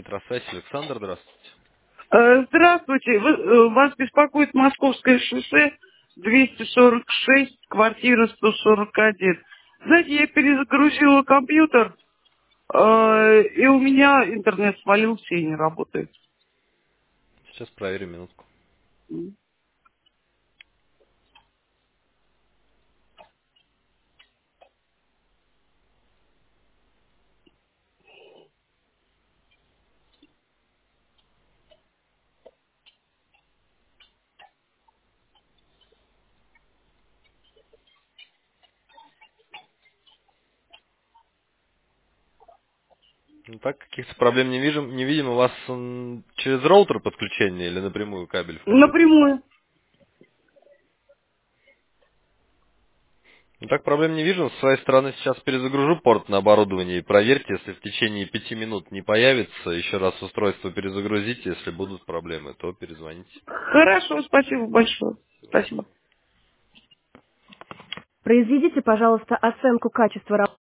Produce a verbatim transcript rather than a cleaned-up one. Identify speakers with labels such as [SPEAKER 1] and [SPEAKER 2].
[SPEAKER 1] Петросвязь, Александр, здравствуйте.
[SPEAKER 2] Э, Здравствуйте. Вы- э, Вас беспокоит Московское шоссе двести сорок шесть, квартира сто сорок один. Знаете, я перезагрузила компьютер, э, и у меня интернет свалился и не работает.
[SPEAKER 1] Сейчас проверим минутку.
[SPEAKER 2] М.
[SPEAKER 1] Ну, так, каких-то проблем не видим. Не видим. У вас м, через роутер подключение или напрямую кабель в компьютер?
[SPEAKER 2] Напрямую.
[SPEAKER 1] Ну, так, проблем не вижу. С своей стороны сейчас перезагружу порт на оборудование и проверьте, если в течение пяти минут не появится, еще раз устройство перезагрузите. Если будут проблемы, то перезвоните.
[SPEAKER 2] Хорошо, спасибо большое.
[SPEAKER 1] Всего доброго.
[SPEAKER 2] Спасибо.
[SPEAKER 3] Произведите, пожалуйста, оценку качества работы.